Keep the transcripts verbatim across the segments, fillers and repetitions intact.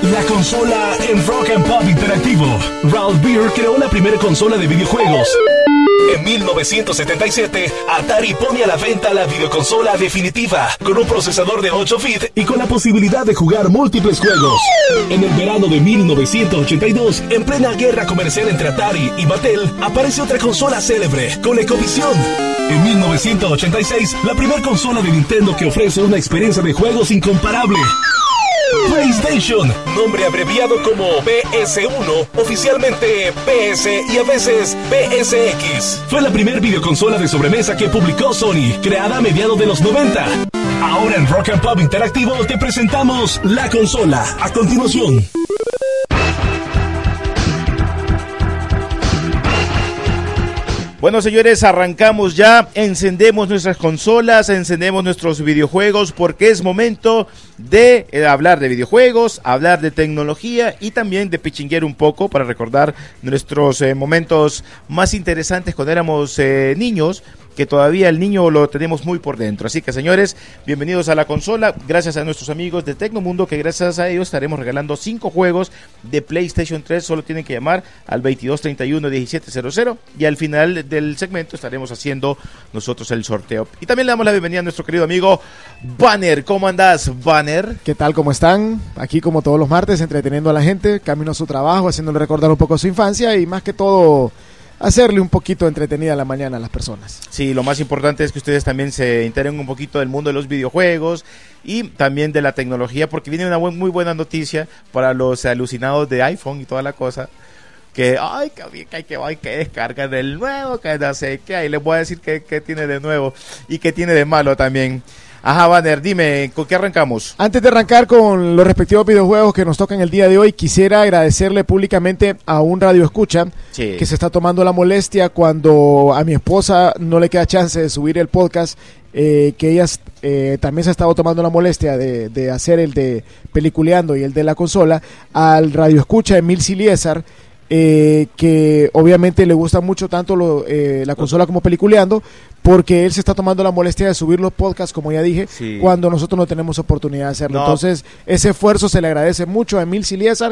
La consola en Rock and Pop Interactivo. Ralph Beer creó la primera consola de videojuegos. En mil novecientos setenta y siete, Atari pone a la venta la videoconsola definitiva, con un procesador de ocho bits y con la posibilidad de jugar múltiples juegos. En el verano de mil novecientos ochenta y dos, en plena guerra comercial entre Atari y Mattel, aparece otra consola célebre, ColecoVision. En mil novecientos ochenta y seis, la primera consola de Nintendo que ofrece una experiencia de juegos incomparable. PlayStation, nombre abreviado como P S uno, oficialmente P S y a veces P S X. Fue la primera videoconsola de sobremesa que publicó Sony, creada a mediados de los noventa. Ahora en Rock and Pop Interactivo te presentamos la consola. A continuación. Bueno, señores, arrancamos ya, encendemos nuestras consolas, encendemos nuestros videojuegos, porque es momento de eh, hablar de videojuegos, hablar de tecnología y también de pichinguear un poco para recordar nuestros eh, momentos más interesantes cuando éramos eh, niños, que todavía el niño lo tenemos muy por dentro. Así que, señores, bienvenidos a la consola, gracias a nuestros amigos de Tecnomundo, que gracias a ellos estaremos regalando cinco juegos de PlayStation tres. Solo tienen que llamar al veintidós treinta y uno diecisiete cero cero y al final del segmento estaremos haciendo nosotros el sorteo. Y también le damos la bienvenida a nuestro querido amigo Banner. ¿Cómo andás, Banner? ¿Qué tal? ¿Cómo están? Aquí como todos los martes, entreteniendo a la gente, camino a su trabajo, haciéndole recordar un poco su infancia y más que todo hacerle un poquito entretenida la mañana a las personas. Sí, lo más importante es que ustedes también se enteren un poquito del mundo de los videojuegos y también de la tecnología, porque viene una muy buena noticia para los alucinados de iPhone y toda la cosa. Que, ay, que, que, que, ay, que descargan del nuevo, que no sé qué, ahí les voy a decir qué tiene de nuevo y qué tiene de malo también. Ajá, Banner, dime, ¿con qué arrancamos? Antes de arrancar con los respectivos videojuegos que nos tocan el día de hoy, quisiera agradecerle públicamente a un radio escucha sí. que se está tomando la molestia cuando a mi esposa no le queda chance de subir el podcast, eh, que ella eh, también se ha estado tomando la molestia de, de hacer el de Peliculeando y el de la consola, al radio escucha Emil Siliesar, Eh, que obviamente le gusta mucho tanto lo, eh, la consola como Peliculeando, porque él se está tomando la molestia de subir los podcasts, como ya dije, sí. cuando nosotros no tenemos oportunidad de hacerlo. No. Entonces, ese esfuerzo se le agradece mucho a Emil Siliesar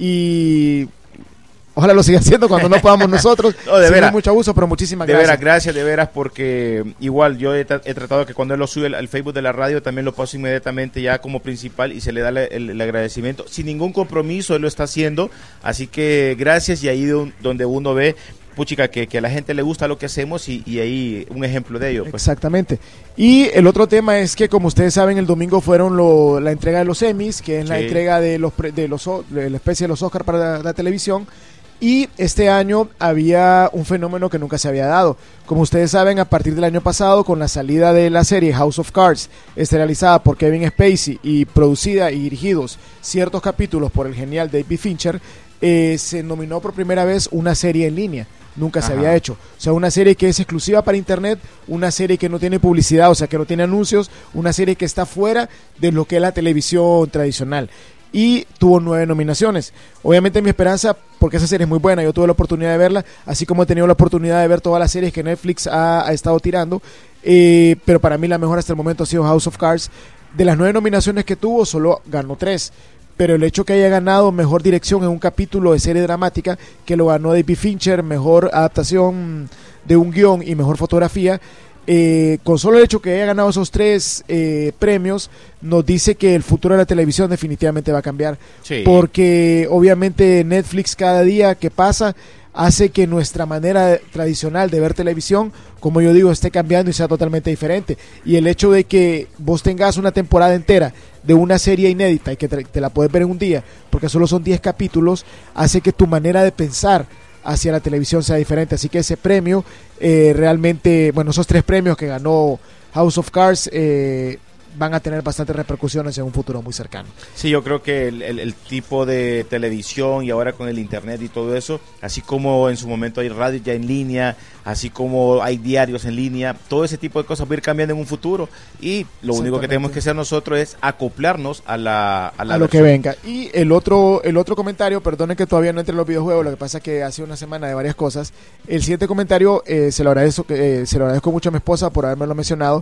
y ojalá lo siga haciendo cuando no podamos nosotros. No, de veras. Mucho abuso, pero muchísimas de gracias. De veras, gracias, de veras, porque igual yo he, he tratado que cuando él lo sube al, al Facebook de la radio, también lo paso inmediatamente ya como principal y se le da el, el, el agradecimiento. Sin ningún compromiso, él lo está haciendo. Así que gracias, y ahí de un, donde uno ve, puchica, que, que a la gente le gusta lo que hacemos y, y ahí un ejemplo de ello. Pues. Exactamente. Y el otro tema es que, como ustedes saben, el domingo fueron lo, la entrega de los Emmys, que es sí. la entrega de los de los de la especie de los Oscar para la, la televisión. Y este año había un fenómeno que nunca se había dado. Como ustedes saben, a partir del año pasado, con la salida de la serie House of Cards, realizada por Kevin Spacey y producida y dirigidos ciertos capítulos por el genial David Fincher, eh, se nominó por primera vez una serie en línea. Nunca Ajá. se había hecho. O sea, una serie que es exclusiva para internet, una serie que no tiene publicidad, o sea, que no tiene anuncios, una serie que está fuera de lo que es la televisión tradicional. Y tuvo nueve nominaciones. Obviamente mi esperanza, porque esa serie es muy buena, yo tuve la oportunidad de verla, así como he tenido la oportunidad de ver todas las series que Netflix ha, ha estado tirando, eh, pero para mí la mejor hasta el momento ha sido House of Cards. De las nueve nominaciones que tuvo, solo ganó tres, pero el hecho que haya ganado mejor dirección en un capítulo de serie dramática, que lo ganó David Fincher, mejor adaptación de un guión y mejor fotografía, Eh, con solo el hecho que haya ganado esos tres eh, premios, nos dice que el futuro de la televisión definitivamente va a cambiar, sí. porque obviamente Netflix cada día que pasa hace que nuestra manera tradicional de ver televisión, como yo digo, esté cambiando y sea totalmente diferente. Y el hecho de que vos tengas una temporada entera de una serie inédita y que te, te la puedes ver en un día, porque solo son diez capítulos, hace que tu manera de pensar hacia la televisión sea diferente. Así que ese premio eh, realmente, bueno, esos tres premios que ganó House of Cards eh, van a tener bastantes repercusiones en un futuro muy cercano. Sí, yo creo que el, el, el tipo de televisión y ahora con el internet y todo eso, así como en su momento hay radio ya en línea, así como hay diarios en línea, todo ese tipo de cosas va a ir cambiando en un futuro y lo único que tenemos que hacer nosotros es acoplarnos a la a, la a lo que venga. Y el otro el otro comentario, perdonen que todavía no entre en los videojuegos, lo que pasa es que hace una semana de varias cosas. El siguiente comentario eh, se lo agradezco eh, se lo agradezco mucho a mi esposa por habérmelo mencionado.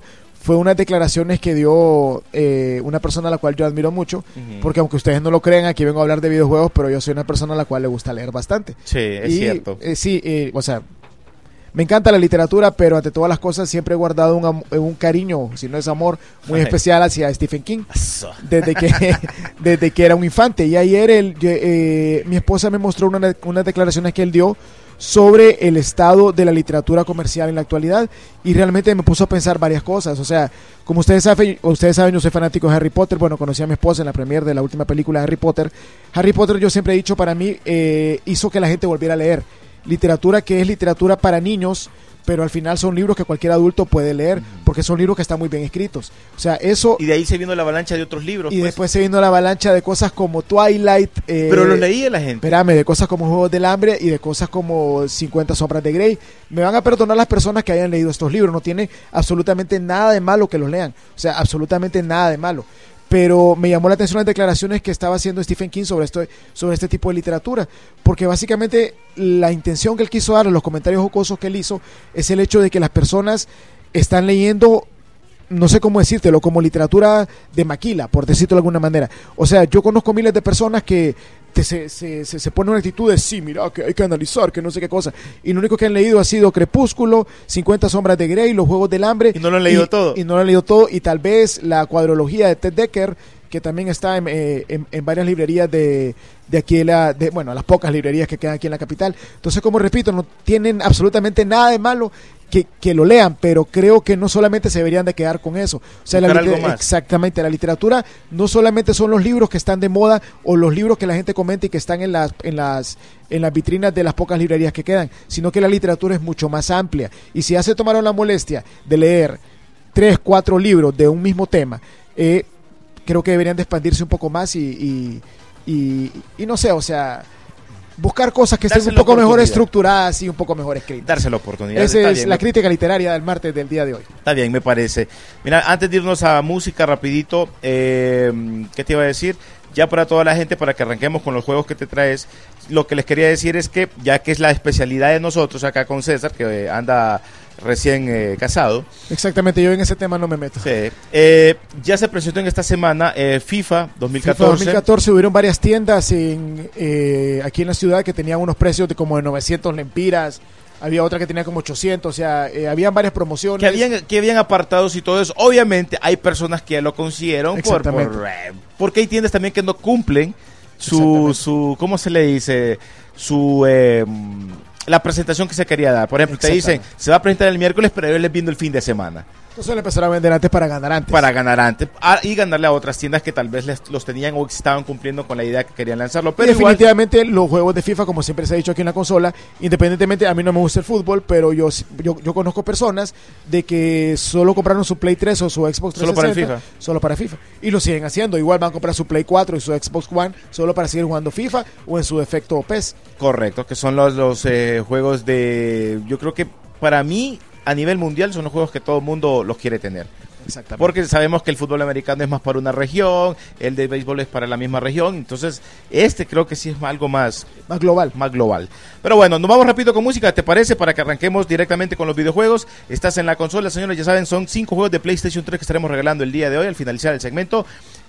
fue unas declaraciones que dio eh, una persona a la cual yo admiro mucho, uh-huh. porque aunque ustedes no lo crean, aquí vengo a hablar de videojuegos, pero yo soy una persona a la cual le gusta leer bastante. Sí, es y, cierto. Eh, sí, eh, o sea, me encanta la literatura, pero ante todas las cosas siempre he guardado un, am- un cariño, si no es amor, muy Ay. especial hacia Stephen King, desde que desde que era un infante. Y ayer el, eh, mi esposa me mostró una, unas declaraciones que él dio sobre el estado de la literatura comercial en la actualidad, y realmente me puso a pensar varias cosas. O sea, como ustedes saben, ustedes saben, yo soy fanático de Harry Potter. Bueno, conocí a mi esposa en la premiere de la última película de Harry Potter. Harry Potter, yo siempre he dicho, para mí eh, hizo que la gente volviera a leer. Literatura que es literatura para niños, pero al final son libros que cualquier adulto puede leer, porque son libros que están muy bien escritos. O sea, eso... Y de ahí se vino la avalancha de otros libros. Y pues. después se vino la avalancha de cosas como Twilight. Eh, pero los leía la gente. Espérame, de cosas como Juegos del Hambre y de cosas como cincuenta sombras de Grey. Me van a perdonar las personas que hayan leído estos libros. No tiene absolutamente nada de malo que los lean. O sea, absolutamente nada de malo. Pero me llamó la atención las declaraciones que estaba haciendo Stephen King sobre esto, sobre este tipo de literatura, porque básicamente la intención que él quiso dar, los comentarios jocosos que él hizo, es el hecho de que las personas están leyendo, no sé cómo decírtelo, como literatura de maquila, por decirlo de alguna manera. O sea, yo conozco miles de personas que te, se, se, se, se ponen una actitud de sí, mira, que hay que analizar, que no sé qué cosa, y lo único que han leído ha sido Crepúsculo, cincuenta sombras de Grey, Los Juegos del Hambre, y no lo han leído y, todo y no lo han leído todo, y tal vez la cuadrología de Ted Dekker, que también está en, eh, en, en varias librerías de, de aquí, de la, de, bueno, las pocas librerías que quedan aquí en la capital. Entonces, como repito, no tienen absolutamente nada de malo que, que lo lean, pero creo que no solamente se deberían de quedar con eso. O sea, la liter- exactamente, la literatura no solamente son los libros que están de moda o los libros que la gente comenta y que están en las, en las, en las vitrinas de las pocas librerías que quedan, sino que la literatura es mucho más amplia. Y si ya se tomaron la molestia de leer tres, cuatro libros de un mismo tema, eh, creo que deberían de expandirse un poco más y, y, y, y no sé, o sea, buscar cosas que estén un poco mejor estructuradas y un poco mejor escritas. Darse la oportunidad. Esa es bien, la me... crítica literaria del martes del día de hoy. Está bien, me parece. Mira, antes de irnos a música rapidito, eh, ¿qué te iba a decir? Ya para toda la gente, para que arranquemos con los juegos que te traes, lo que les quería decir es que, ya que es la especialidad de nosotros acá con César, que anda recién eh, casado. Exactamente, yo en ese tema no me meto. Sí. Eh, ya se presentó en esta semana eh, FIFA dos mil catorce. FIFA dos mil catorce, hubieron varias tiendas en, eh, aquí en la ciudad que tenían unos precios de como de novecientos lempiras. Había otra que tenía como ochocientos, o sea, eh, habían varias promociones. Que habían, que habían apartados y todo eso. Obviamente hay personas que ya lo consiguieron por, por, eh, porque hay tiendas también que no cumplen su, su ¿cómo se le dice? Su... Eh, la presentación que se quería dar. Por ejemplo, te dicen, se va a presentar el miércoles, pero yo les viendo el fin de semana. Entonces le empezaron a vender antes para ganar antes. Para ganar antes. Ah, y ganarle a otras tiendas que tal vez les, los tenían o estaban cumpliendo con la idea que querían lanzarlo. Pero y definitivamente igual, los juegos de FIFA, como siempre se ha dicho aquí en la consola, independientemente, a mí no me gusta el fútbol, pero yo yo, yo conozco personas de que solo compraron su Play tres o su Xbox trescientos sesenta. Solo para el FIFA. Solo para FIFA. Y lo siguen haciendo. Igual van a comprar su Play cuatro y su Xbox One solo para seguir jugando FIFA o en su defecto P E S. Correcto, que son los, los eh, juegos de... Yo creo que para mí... a nivel mundial son los juegos que todo el mundo los quiere tener. Exactamente. Porque sabemos que el fútbol americano es más para una región, el de béisbol es para la misma región, entonces este creo que sí es algo más... Más global. Más global. Pero bueno, nos vamos rápido con música, ¿te parece? Para que arranquemos directamente con los videojuegos. Estás en la consola, señores, ya saben, son cinco juegos de PlayStation tres que estaremos regalando el día de hoy al finalizar el segmento.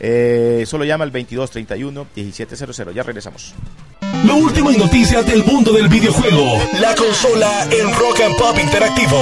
Eh, solo llama al veintidós treinta y uno diecisiete cero cero, ya regresamos. Lo último en noticias del mundo del videojuego. La consola en Rock and Pop Interactivo.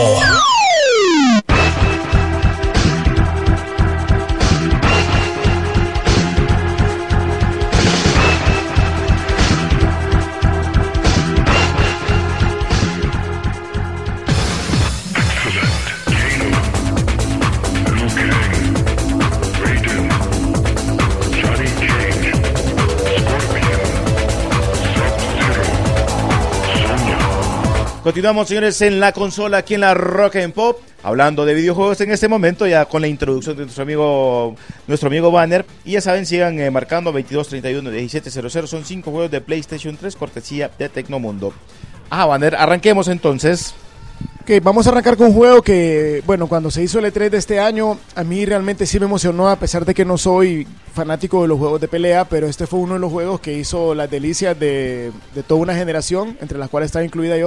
Continuamos, señores, en la consola, aquí en la Rock and Pop, hablando de videojuegos en este momento, ya con la introducción de nuestro amigo nuestro amigo Banner. Y ya saben, sigan eh, marcando veintidós treinta y uno diecisiete cero cero, son cinco juegos de PlayStation tres, cortesía de Tecnomundo. Ah, Banner, arranquemos entonces. Ok, vamos a arrancar con un juego que, bueno, cuando se hizo el E tres de este año, a mí realmente sí me emocionó, a pesar de que no soy fanático de los juegos de pelea, pero este fue uno de los juegos que hizo las delicias de, de toda una generación, entre las cuales estaba incluida yo.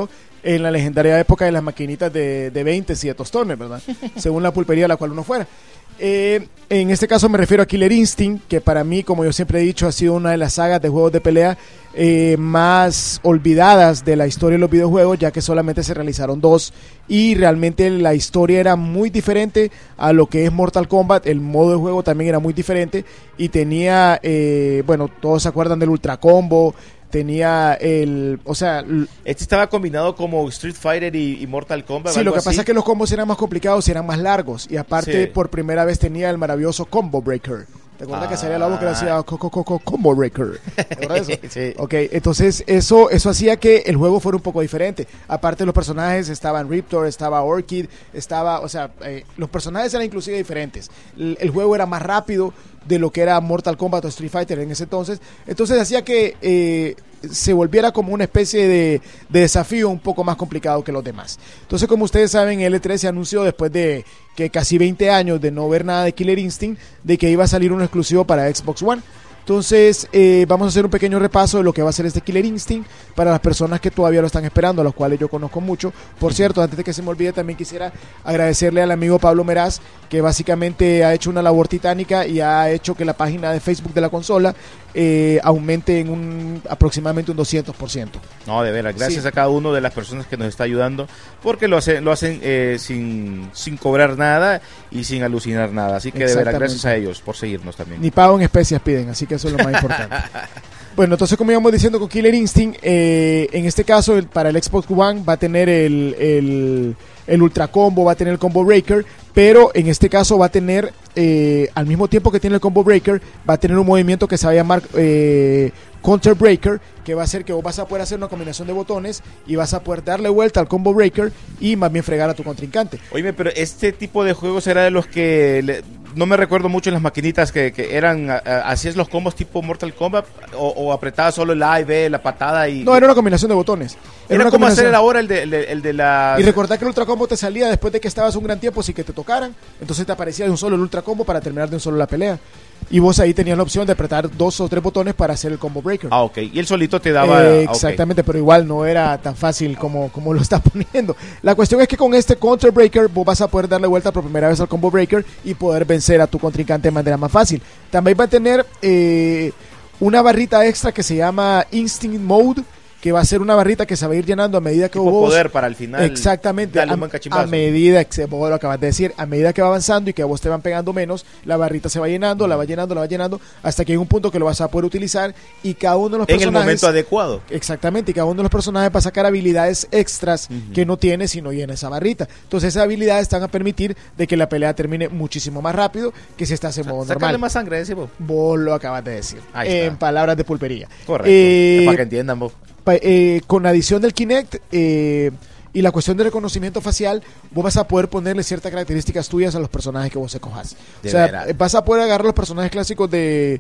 en la legendaria época de las maquinitas de, de veinte y de tostones, ¿verdad? Según la pulpería a la cual uno fuera. Eh, en este caso me refiero a Killer Instinct, que para mí, como yo siempre he dicho, ha sido una de las sagas de juegos de pelea eh, más olvidadas de la historia de los videojuegos, ya que solamente se realizaron dos y realmente la historia era muy diferente a lo que es Mortal Kombat. El modo de juego también era muy diferente y tenía, eh, bueno, todos se acuerdan del Ultra Combo. Tenía el, o sea... Este estaba combinado como Street Fighter y, y Mortal Kombat. Sí, lo que así. pasa es que los combos eran más complicados y eran más largos. Y aparte, sí. por primera vez tenía el maravilloso Combo Breaker. ¿Te acuerdas ah. que salía la voz que decía Combo Breaker? ¿Te acuerdas eso? Sí. Ok, entonces eso, eso hacía que el juego fuera un poco diferente. Aparte los personajes, estaban Riptor, estaba Orchid, estaba, o sea, eh, los personajes eran inclusive diferentes. El, el juego era más rápido de lo que era Mortal Kombat o Street Fighter en ese entonces. Entonces hacía que eh, se volviera como una especie de, de desafío un poco más complicado que los demás. Entonces, como ustedes saben, L tres se anunció después de que casi veinte años de no ver nada de Killer Instinct, de que iba a salir un exclusivo para Xbox One. Entonces, eh, vamos a hacer un pequeño repaso de lo que va a ser este Killer Instinct para las personas que todavía lo están esperando, a los cuales yo conozco mucho. Por cierto, antes de que se me olvide, también quisiera agradecerle al amigo Pablo Meraz, que básicamente ha hecho una labor titánica y ha hecho que la página de Facebook de la consola eh, aumente en un aproximadamente un doscientos por ciento. No, de veras, gracias sí. a cada uno de las personas que nos está ayudando, porque lo, hace, lo hacen eh, sin, sin cobrar nada y sin alucinar nada. Así que de veras, gracias a ellos por seguirnos también. Ni pago en especias piden, así que eso es lo más importante. Bueno, entonces como íbamos diciendo con Killer Instinct, eh, en este caso el, para el Xbox One va a tener el, el, el Ultra Combo, va a tener el Combo Breaker, pero en este caso va a tener, eh, al mismo tiempo que tiene el Combo Breaker, va a tener un movimiento que se va a llamar eh, Counter Breaker, que va a hacer que vos vas a poder hacer una combinación de botones y vas a poder darle vuelta al Combo Breaker y más bien fregar a tu contrincante. Oye, pero este tipo de juegos era de los que... Le... No me recuerdo mucho en las maquinitas que, que eran, así es los combos tipo Mortal Kombat, o, o apretaba solo el A y B, la patada y... No, era una combinación de botones. Era, era como hacer ahora el de, el, de, el de la... Y recordar que el Ultra Combo te salía después de que estabas un gran tiempo sin que te tocaran, entonces te aparecía de un solo el Ultra Combo para terminar de un solo la pelea. Y vos ahí tenías la opción de apretar dos o tres botones para hacer el Combo Breaker. Ah, ok. Y él solito te daba... Eh, exactamente, okay. Pero igual no era tan fácil como, como lo estás poniendo. La cuestión es que con este Counter Breaker vos vas a poder darle vuelta por primera vez al Combo Breaker y poder vencer a tu contrincante de manera más fácil. También va a tener eh, una barrita extra que se llama Instinct Mode, que va a ser una barrita que se va a ir llenando a medida que tipo vos... poder para el final. Exactamente. A, a medida que vos lo acabas de decir, a medida que va avanzando y que a vos te van pegando menos, la barrita se va llenando, la va llenando, la va llenando, hasta que hay un punto que lo vas a poder utilizar y cada uno de los en personajes... En el momento adecuado. Exactamente, y cada uno de los personajes va a sacar habilidades extras uh-huh. que no tiene si no llena esa barrita. Entonces esas habilidades están a permitir de que la pelea termine muchísimo más rápido que si estás en modo normal. Sacarle más sangre, ese vos. Vos lo acabas de decir. Ahí en está. Palabras de pulpería. Correcto. Eh, para que entiendan vos. Eh, con la adición del Kinect eh, y la cuestión de reconocimiento facial, vos vas a poder ponerle ciertas características tuyas a los personajes que vos escojas. O sea, veras. vas a poder agarrar los personajes clásicos de,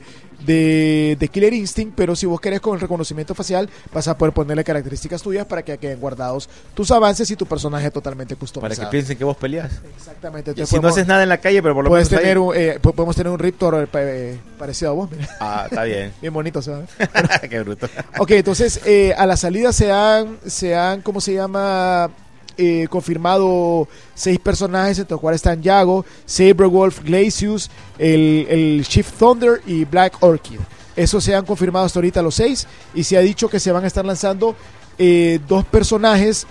de, de Killer Instinct, pero si vos querés con el reconocimiento facial, vas a poder ponerle características tuyas para que queden guardados tus avances y tu personaje totalmente customizado. Para que piensen que vos peleás. Exactamente. Entonces, si podemos, no haces nada en la calle, pero por lo menos tener un, eh, podemos tener un Riptor eh, parecido a vos. Mira. Ah, está bien. Bien bonito, ¿sabes? Qué bruto. Ok, entonces eh, a la salida se han, se han, ¿cómo se llama? Eh, confirmado seis personajes, entre los cuales están Yago, Saberwolf, Glacius, el, el Chief Thunder y Black Orchid. Esos se han confirmado hasta ahorita los seis y se ha dicho que se van a estar lanzando eh, dos personajes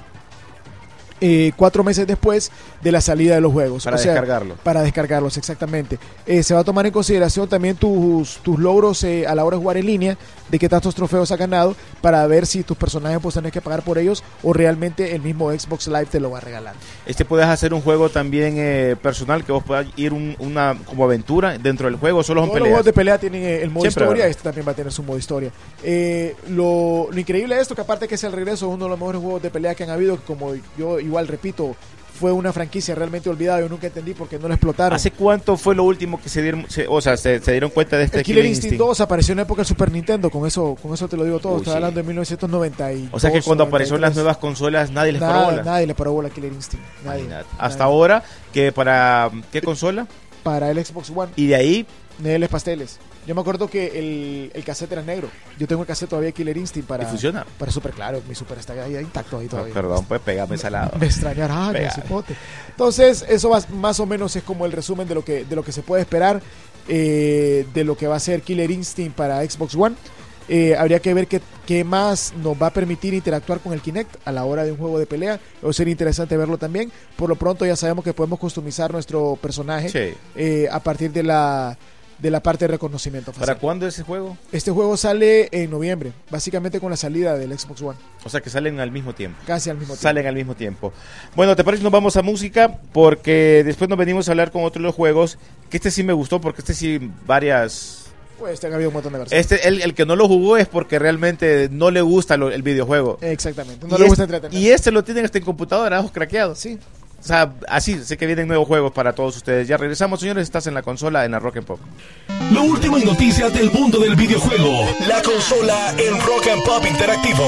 eh, cuatro meses después de la salida de los juegos. Para o sea, descargarlos. Para descargarlos, exactamente. Eh, se va a tomar en consideración también tus, tus logros eh, a la hora de jugar en línea, de qué tantos trofeos has ganado, para ver si tus personajes pues tenés que pagar por ellos o realmente el mismo Xbox Live te lo va a regalar. Este puedes hacer un juego también eh, personal, que vos puedas ir un, una como aventura dentro del juego, solo son Todos peleas. Los juegos de pelea tienen eh, el modo Siempre, historia, ¿verdad? Este también va a tener su modo historia. Eh, lo, lo increíble de esto, que aparte que es el regreso de uno de los mejores juegos de pelea que han habido, que como yo igual repito, fue una franquicia realmente olvidada. Yo nunca entendí por qué no lo explotaron. ¿Hace cuánto fue lo último que se dieron, se, o sea, se, se dieron cuenta de este el Killer Instinct dos apareció en la época del Super Nintendo? Con eso con eso te lo digo todo. Uy, Estaba sí. hablando de mil novecientos noventa y dos. O sea que cuando noventa y tres. aparecieron las nuevas consolas nadie les Nada, paró bola. Nadie le paró bola a Killer Instinct. Nadie, Hasta nadie. ahora, que para ¿qué consola? Para el Xbox One. Y de ahí Neles Pasteles. Yo me acuerdo que el, el cassette era negro. Yo tengo el cassette todavía de Killer Instinct para... ¿Y funciona? Para Super, claro. Mi Super está ahí intacto ahí todavía. No, perdón, pues pégame ese lado. Me extrañará, Entonces, eso va, más o menos es como el resumen de lo que, de lo que se puede esperar eh, de lo que va a ser Killer Instinct para Xbox One. Eh, habría que ver qué, qué más nos va a permitir interactuar con el Kinect a la hora de un juego de pelea. Va a ser interesante verlo también. Por lo pronto ya sabemos que podemos customizar nuestro personaje sí. eh, a partir de la... de la parte de reconocimiento facial. ¿Para cuándo es ese juego? Este juego sale en noviembre, básicamente con la salida del Xbox One. O sea que salen al mismo tiempo. Casi al mismo tiempo. Salen al mismo tiempo. Bueno, ¿te parece que nos vamos a música? Porque después nos venimos a hablar con otros de los juegos, que este sí me gustó, porque este sí varias... Pues este ha habido un montón de versiones. Este, el, el que no lo jugó es porque realmente no le gusta lo, el videojuego. Exactamente, no y le gusta este, entretener. Y este lo tienen hasta en computadora, ojos craqueados. Sí. O sea, así, sé que vienen nuevos juegos para todos ustedes. Ya regresamos, señores, estás en la consola en la Rock and Pop. Lo último en noticias del mundo del videojuego. La consola en Rock and Pop Interactivo.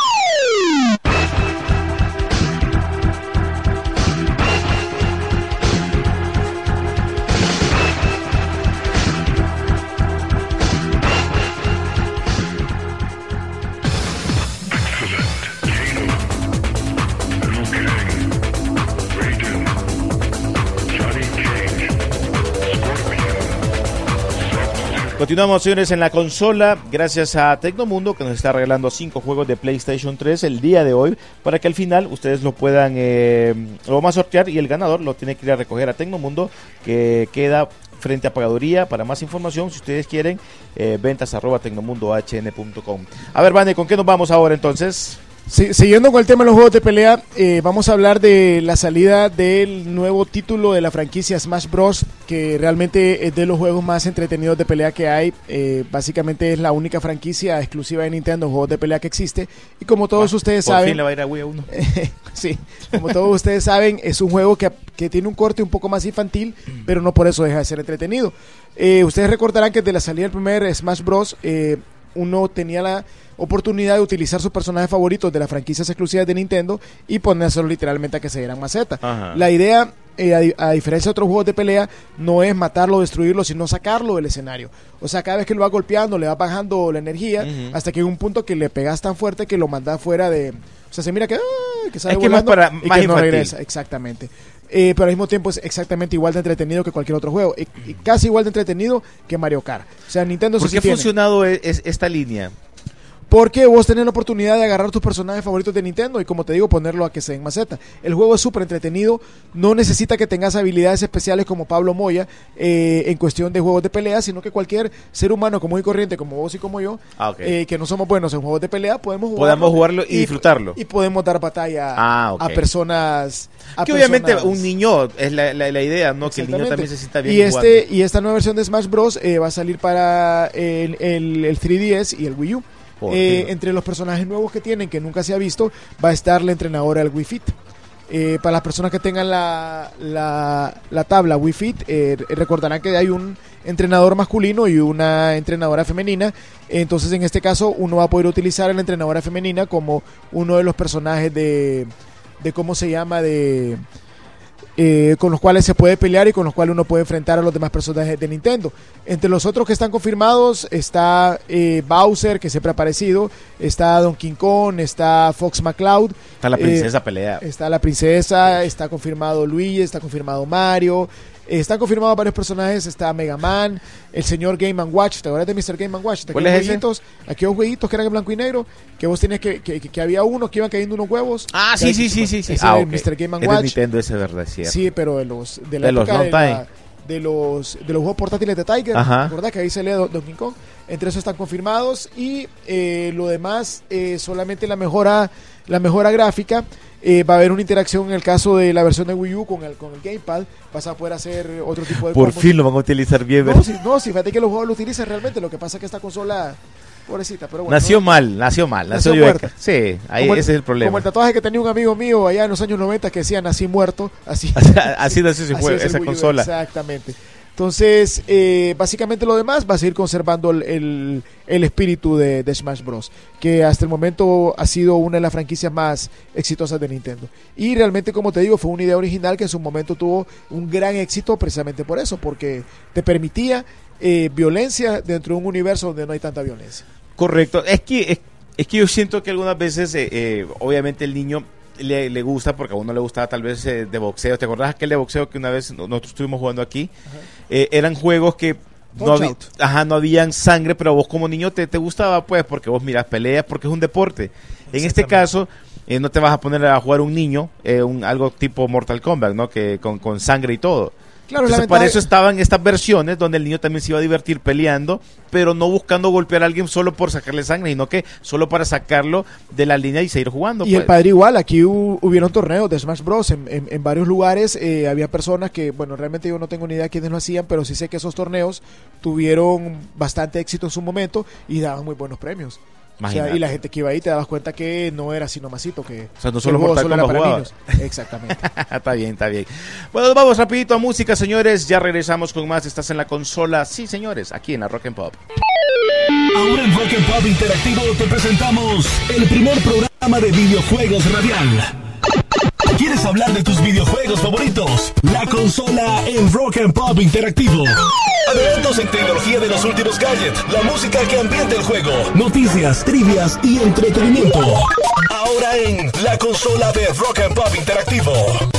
Continuamos, señores, en la consola, gracias a Tecnomundo, que nos está regalando cinco juegos de PlayStation tres el día de hoy, para que al final ustedes lo puedan, eh, lo vamos a sortear y el ganador lo tiene que ir a recoger a Tecnomundo, que queda frente a Pagaduría. Para más información, si ustedes quieren, eh, ventas arroba tecnomundo h n punto com. A ver, Vane, ¿con qué nos vamos ahora entonces? Sí, siguiendo con el tema de los juegos de pelea, eh, vamos a hablar de la salida del nuevo título de la franquicia Smash Bros, que realmente es de los juegos más entretenidos de pelea que hay. Eh, básicamente es la única franquicia exclusiva de Nintendo, juegos de pelea que existe. Y como todos ah, ustedes por saben... fin le va a ir a Wii uno. Sí, como todos ustedes saben, es un juego que, que tiene un corte un poco más infantil, pero no por eso deja de ser entretenido. Eh, ustedes recordarán que desde la salida del primer Smash Bros, eh, uno tenía la oportunidad de utilizar sus personajes favoritos de las franquicias exclusivas de Nintendo y ponérselo literalmente a que se dieran maceta. Ajá. La idea, eh, a, a diferencia de otros juegos de pelea, no es matarlo o destruirlo, sino sacarlo del escenario. O sea, cada vez que lo va golpeando, le va bajando la energía, uh-huh. hasta que hay un punto que le pegas tan fuerte que lo mandas fuera de... O sea, se mira que, ah, que sale es que volando más para, y más que no infantil. regresa. Exactamente. Eh, pero al mismo tiempo es exactamente igual de entretenido que cualquier otro juego. Y, y casi igual de entretenido que Mario Kart. O sea, Nintendo ¿Por qué ha funcionado es, es esta línea? Porque vos tenés la oportunidad de agarrar tus personajes favoritos de Nintendo y, como te digo, ponerlo a que se den maceta. El juego es súper entretenido, no necesita que tengas habilidades especiales como Pablo Moya eh, en cuestión de juegos de pelea, sino que cualquier ser humano común y corriente como vos y como yo, ah, okay. eh, que no somos buenos en juegos de pelea, podemos jugarlo, podemos jugarlo y, y disfrutarlo. Y podemos dar batalla ah, okay. a personas... A que personas... obviamente un niño es la, la, la idea, ¿no? Que el niño también se sienta bien y este Y esta nueva versión de Smash Bros. Eh, va a salir para el, el, el tres D S y el Wii U. Eh, entre los personajes nuevos que tienen, que nunca se ha visto, va a estar la entrenadora del Wii Fit. Eh, para las personas que tengan la, la, la tabla Wii Fit, eh, recordarán que hay un entrenador masculino y una entrenadora femenina. Entonces, en este caso, uno va a poder utilizar a la entrenadora femenina como uno de los personajes de, de ¿cómo se llama? De... Eh, con los cuales se puede pelear y con los cuales uno puede enfrentar a los demás personajes de Nintendo. Entre los otros que están confirmados está eh, Bowser, que siempre ha aparecido, está Donkey Kong, está Fox McCloud, está la princesa eh, pelea, está la princesa, está confirmado Luigi, está confirmado Mario, eh, están confirmados varios personajes, está Mega Man, el señor Game and Watch. ¿Te acuerdas de mister Game and Watch? ¿Cuál es jueguitos, aquellos jueguitos que eran en blanco y negro, que vos tenías que, que, que, que había uno que iban cayendo unos huevos. Ah, sí, sí, sí, sí, sí. Ah, okay. mister Game and Watch. Nintendo, ese es verdad, cierto. Sí, pero de los de la de los época de, la, de los de los juegos portátiles de Tiger, ¿verdad? Que ahí se lee Donkey Kong. Entre esos están confirmados y eh, lo demás eh, solamente la mejora la mejora gráfica. Eh, va a haber una interacción en el caso de la versión de Wii U con el con el Gamepad. Vas a poder hacer otro tipo de por combos. Fin lo van a utilizar bien. No, si, no, si fíjate que los juegos lo utilizan realmente. Lo que pasa es que esta consola, pobrecita, pero bueno, nació ¿no? mal, nació mal, nació, nació muerta. Sí, ahí como ese el, es el problema. Como el tatuaje que tenía un amigo mío allá en los años noventa que decía nací muerto, así así nació ese juego, esa consola. Exactamente. Entonces, eh, básicamente lo demás va a seguir conservando el, el, el espíritu de, de Smash Bros, que hasta el momento ha sido una de las franquicias más exitosas de Nintendo. Y realmente, como te digo, fue una idea original que en su momento tuvo un gran éxito precisamente por eso, porque te permitía eh, violencia dentro de un universo donde no hay tanta violencia. Correcto. Es que, es, es que yo siento que algunas veces, eh, eh, obviamente el niño le, le gusta, porque a uno le gustaba tal vez eh, de boxeo. ¿Te acordás aquel de boxeo que una vez nosotros estuvimos jugando aquí? Eh, eran juegos que no, había, ajá, no habían sangre, pero vos como niño te, te gustaba, pues, porque vos miras peleas, porque es un deporte. En este caso, eh, no te vas a poner a jugar un niño, eh, un, algo tipo Mortal Kombat, ¿no? Que con, con sangre y todo. Claro, entonces, para eso estaban estas versiones donde el niño también se iba a divertir peleando, pero no buscando golpear a alguien solo por sacarle sangre, sino que solo para sacarlo de la línea y seguir jugando. Y pues. el padre igual, aquí hu hubieron torneos de Smash Bros. En, en, en varios lugares, eh, había personas que, bueno, realmente yo no tengo ni idea de quiénes lo hacían, pero sí sé que esos torneos tuvieron bastante éxito en su momento y daban muy buenos premios. O sea, y la gente que iba ahí te dabas cuenta que no era así nomasito, que o sea, no solo Mortal Kombat para jugaba. Niños. Exactamente. Está bien, está bien. Bueno, vamos rapidito a música, señores. Ya regresamos con más. Estás en la consola. Sí, señores, aquí en la Rock and Pop. Ahora en Rock and Pop Interactivo te presentamos el primer programa de videojuegos radial. ¿Quieres hablar de tus videojuegos favoritos? La consola en Rock and Pop Interactivo. Adelantos en tecnología de los últimos gadgets, la música que ambienta el juego, noticias, trivias y entretenimiento. Ahora en la consola de Rock and Pop Interactivo.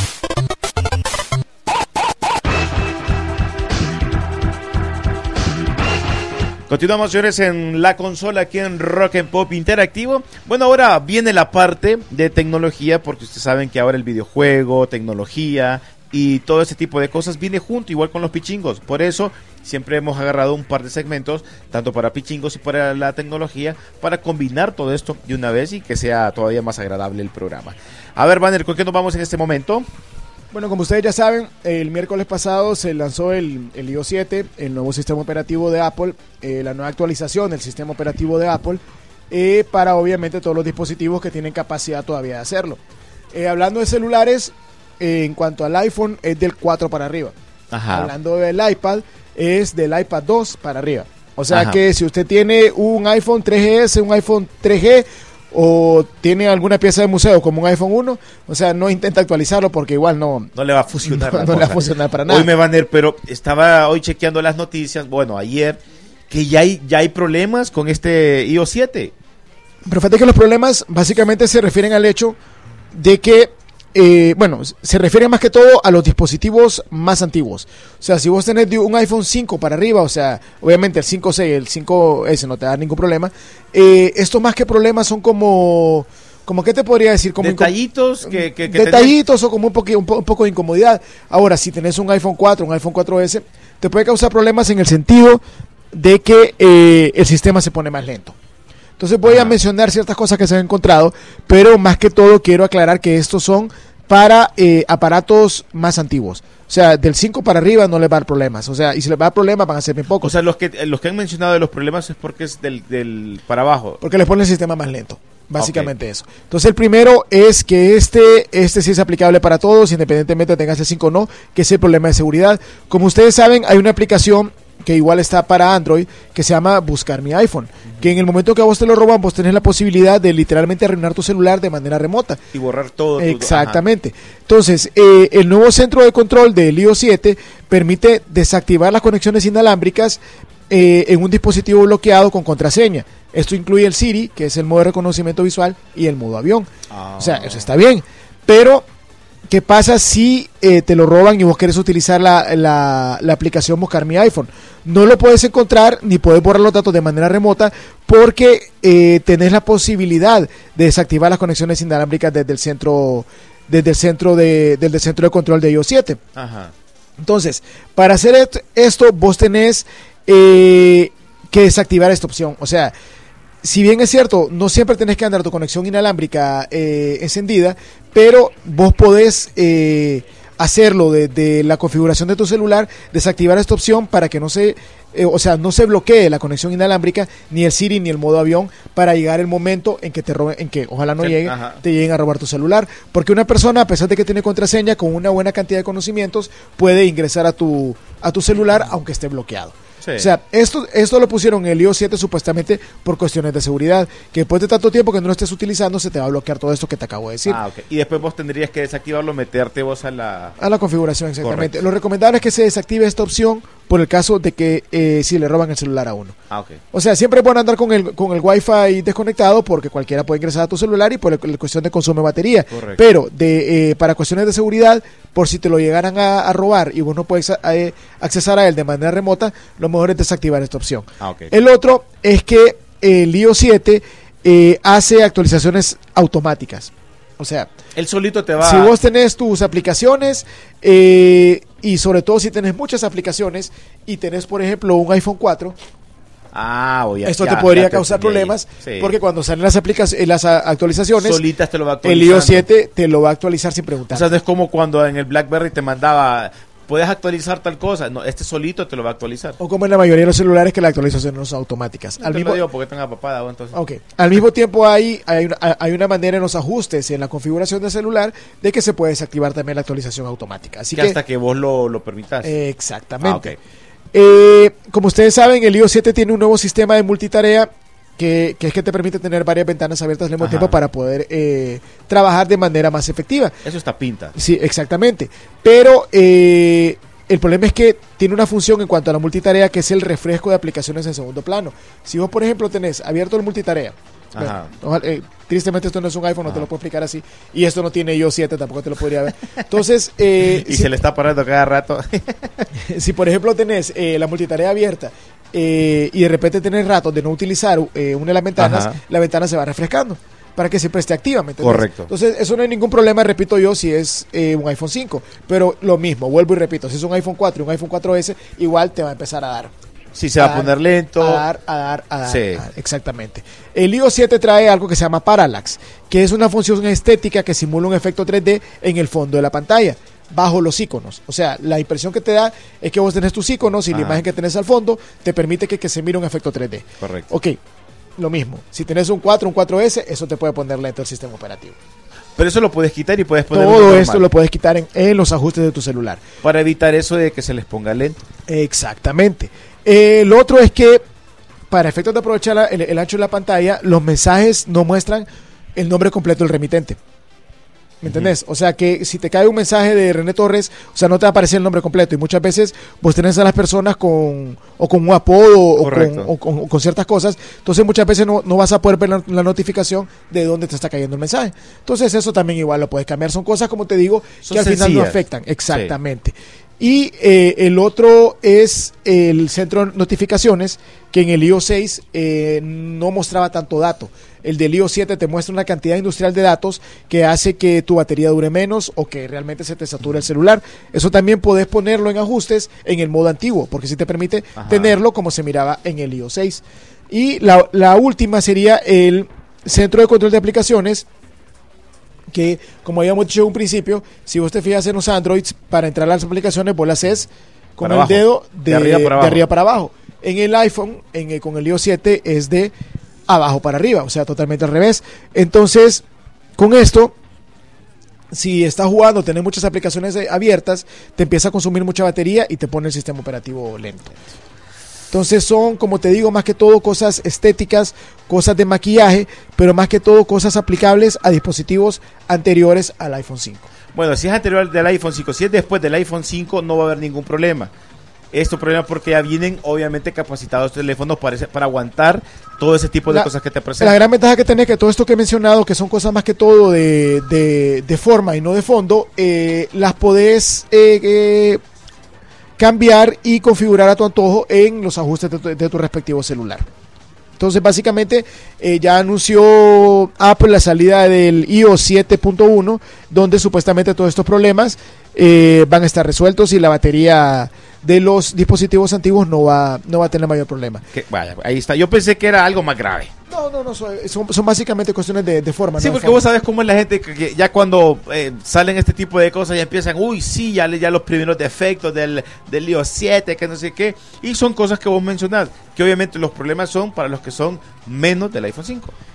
Continuamos, señores, en la consola aquí en Rock and Pop Interactivo. Bueno, ahora viene la parte de tecnología, porque ustedes saben que ahora el videojuego, tecnología y todo ese tipo de cosas viene junto, igual con los pichingos. Por eso siempre hemos agarrado un par de segmentos, tanto para pichingos y para la tecnología, para combinar todo esto de una vez y que sea todavía más agradable el programa. A ver, Banner, ¿con qué nos vamos en este momento? Bueno, como ustedes ya saben, el miércoles pasado se lanzó el, el i O siete, el nuevo sistema operativo de Apple, eh, la nueva actualización del sistema operativo de Apple, eh, para obviamente todos los dispositivos que tienen capacidad todavía de hacerlo. Eh, hablando de celulares, eh, en cuanto al iPhone, es del cuatro para arriba. Ajá. Hablando del iPad, es del iPad dos para arriba. O sea Ajá. que si usted tiene un iPhone tres G S, un iPhone tres G, o tiene alguna pieza de museo como un iPhone uno, o sea, no intenta actualizarlo porque igual no... No le va a funcionar. No, no le va a funcionar para nada. Hoy me van a ir, pero estaba hoy chequeando las noticias, bueno, ayer, que ya hay, ya hay problemas con este i O siete. Pero fíjate que los problemas básicamente se refieren al hecho de que, eh, bueno, se refiere más que todo a los dispositivos más antiguos. O sea, si vos tenés un iPhone cinco para arriba, o sea, obviamente el cinco C, el cinco S no te da ningún problema. Eh, estos más que problemas son como, como ¿qué te podría decir? Como detallitos que, que, que detallitos tenés... o como un, poqu un, po un poco de incomodidad. Ahora, si tenés un iPhone cuatro, un iPhone cuatro S, te puede causar problemas en el sentido de que eh, el sistema se pone más lento. Entonces voy Ajá. a mencionar ciertas cosas que se han encontrado, pero más que todo quiero aclarar que estos son para eh, aparatos más antiguos. O sea, del cinco para arriba no les va a dar problemas. O sea, y si les va a dar problemas van a ser bien pocos. O sea, los que los que han mencionado de los problemas es porque es del, del para abajo. Porque les pone el sistema más lento. Básicamente okay. eso. Entonces el primero es que este, este sí es aplicable para todos, independientemente de tengas el cinco o no, que es el problema de seguridad. Como ustedes saben, hay una aplicación que igual está para Android, que se llama Buscar mi iPhone, uh-huh. que en el momento que a vos te lo roban, vos tenés la posibilidad de literalmente arruinar tu celular de manera remota. Y borrar todo. Exactamente. Tu... Entonces, eh, el nuevo centro de control del i O siete permite desactivar las conexiones inalámbricas eh, en un dispositivo bloqueado con contraseña. Esto incluye el Siri, que es el modo de reconocimiento visual, y el modo avión. Ah. O sea, eso está bien, pero... ¿qué pasa si eh, te lo roban y vos querés utilizar la, la, la aplicación Buscar mi iPhone? No lo puedes encontrar ni puedes borrar los datos de manera remota porque eh, tenés la posibilidad de desactivar las conexiones inalámbricas desde el centro, desde el centro de, desde el centro de control de i O siete. Ajá. Entonces, para hacer esto, vos tenés eh, que desactivar esta opción. O sea, si bien es cierto, no siempre tenés que andar tu conexión inalámbrica eh, encendida, pero vos podés eh, hacerlo desde la configuración de tu celular, desactivar esta opción para que no se, eh, o sea, no se bloquee la conexión inalámbrica, ni el Siri ni el modo avión, para llegar el momento en que te roben, en que ojalá no sí, llegue, ajá. te lleguen a robar tu celular, porque una persona, a pesar de que tiene contraseña, con una buena cantidad de conocimientos, puede ingresar a tu, a tu celular aunque esté bloqueado. Sí. O sea, esto, esto lo pusieron en el iOS siete supuestamente por cuestiones de seguridad, que después de tanto tiempo que no lo estés utilizando se te va a bloquear todo esto que te acabo de decir. Ah, ok. Y después vos tendrías que desactivarlo, meterte vos a la... A la configuración, exactamente. Correcto. Lo recomendable es que se desactive esta opción por el caso de que eh, si le roban el celular a uno. Ah, ok. O sea, siempre es bueno andar con el, con el Wi-Fi desconectado porque cualquiera puede ingresar a tu celular y por la cuestión de consumo de batería. Correcto. Pero de eh, para cuestiones de seguridad, por si te lo llegaran a, a robar y vos no puedes a, eh, accesar a él de manera remota, lo mejor es desactivar esta opción. Ah, okay. El otro es que el iOS siete eh, hace actualizaciones automáticas. O sea, él solito te va... Si vos tenés tus aplicaciones eh, y sobre todo si tenés muchas aplicaciones y tenés, por ejemplo, un iPhone cuatro, ah, oh, ya, esto ya, te podría ya te causar problemas sí. porque cuando salen las aplicaciones, las actualizaciones, solitas te lo va el iOS siete te lo va a actualizar sin preguntar. O sea, no es como cuando en el BlackBerry te mandaba... puedes actualizar tal cosa, no, este solito te lo va a actualizar. O como en la mayoría de los celulares que las actualizaciones no son automáticas. No al te mismo, lo digo porque tenga papada, entonces. Okay. Al mismo tiempo hay, hay, una, hay una manera en los ajustes en la configuración del celular de que se puede desactivar también la actualización automática. Así que, que hasta que vos lo, lo permitas. Eh, exactamente. Ah, okay. eh, como ustedes saben, el iOS siete tiene un nuevo sistema de multitarea Que, que es que te permite tener varias ventanas abiertas al mismo Ajá. tiempo para poder eh, trabajar de manera más efectiva. Eso está pinta. Sí, exactamente. Pero eh, el problema es que tiene una función en cuanto a la multitarea que es el refresco de aplicaciones en segundo plano. Si vos, por ejemplo, tenés abierto el multitarea, bueno, ojalá, eh, tristemente esto no es un iPhone, Ajá. no te lo puedo explicar así, y esto no tiene iOS siete, tampoco te lo podría ver. Entonces, eh, y si, se le está parando cada rato. Si, por ejemplo, tenés eh, la multitarea abierta, Eh, y de repente tenés ratos de no utilizar eh, una de las ventanas, Ajá. la ventana se va refrescando para que siempre esté activa, ¿me entiendes? Correcto. Entonces, eso no hay ningún problema, repito yo, si es eh, un iPhone cinco, pero lo mismo, vuelvo y repito, si es un iPhone cuatro y un iPhone cuatro ese, igual te va a empezar a dar. Si se va a poner lento. A dar, a dar, a dar, sí. a dar. Exactamente. El iOS siete trae algo que se llama Parallax, que es una función estética que simula un efecto tres D en el fondo de la pantalla, bajo los iconos. O sea, la impresión que te da es que vos tenés tus iconos y Ajá. la imagen que tenés al fondo te permite que, que se mire un efecto tres D. Correcto. Ok, lo mismo. Si tenés un cuatro, un cuatro ese, eso te puede poner lento el sistema operativo. Pero eso lo puedes quitar y puedes poner todo esto lo puedes quitar en, en los ajustes de tu celular. Para evitar eso de que se les ponga lento. Exactamente. Eh, lo otro es que, para efectos de aprovechar la, el, el ancho de la pantalla, los mensajes no muestran el nombre completo del remitente. ¿Me entendés? Uh-huh. O sea que si te cae un mensaje de René Torres, o sea, no te va a aparecer el nombre completo. Y muchas veces vos tenés a las personas con o con un apodo o con, o, con, o con ciertas cosas. Entonces muchas veces no, no vas a poder ver la, la notificación de dónde te está cayendo el mensaje. Entonces eso también igual lo puedes cambiar. Son cosas, como te digo, Son que al sencillas. final no afectan. Exactamente. Sí. Y eh, el otro es el centro de notificaciones, que en el iOS seis eh, no mostraba tanto dato. El del iOS siete te muestra una cantidad industrial de datos que hace que tu batería dure menos o que realmente se te sature el celular. Eso también podés ponerlo en ajustes en el modo antiguo, porque sí te permite Ajá. tenerlo como se miraba en el iOS seis. Y la, la última sería el centro de control de aplicaciones, que como habíamos dicho en un principio, si vos te fijas en los Androids, para entrar a las aplicaciones vos lo haces con para el abajo. dedo de, de, arriba para de arriba para abajo. En el iPhone, en el, con el iOS siete, es de abajo para arriba, o sea, totalmente al revés. Entonces, con esto, si estás jugando, tenés muchas aplicaciones abiertas, te empieza a consumir mucha batería y te pone el sistema operativo lento. Entonces son, como te digo, más que todo cosas estéticas, cosas de maquillaje, pero más que todo cosas aplicables a dispositivos anteriores al iPhone cinco. Bueno, si es anterior del iPhone cinco, si es después del iPhone cinco, no va a haber ningún problema. Esto problema porque ya vienen obviamente capacitados los teléfonos para, ese, para aguantar todo ese tipo de la, cosas que te presentan. La gran ventaja que tenés que todo esto que he mencionado, que son cosas más que todo de, de, de forma y no de fondo, eh, las podés eh, eh, cambiar y configurar a tu antojo en los ajustes de tu, de tu respectivo celular. Entonces básicamente eh, ya anunció Apple la salida del iOS siete punto uno, donde supuestamente todos estos problemas eh, van a estar resueltos y la batería de los dispositivos antiguos no va no va a tener mayor problema. Que, vaya, ahí está. Yo pensé que era algo más grave. No, no, no, son, son básicamente cuestiones de, de forma. Sí, ¿no? porque forma. Vos sabes cómo es la gente que, que ya cuando eh, salen este tipo de cosas ya empiezan, uy, sí, ya, ya los primeros defectos del, del iOS siete, que no sé qué, y son cosas que vos mencionás, que obviamente los problemas son para los que son menos del iPhone cinco.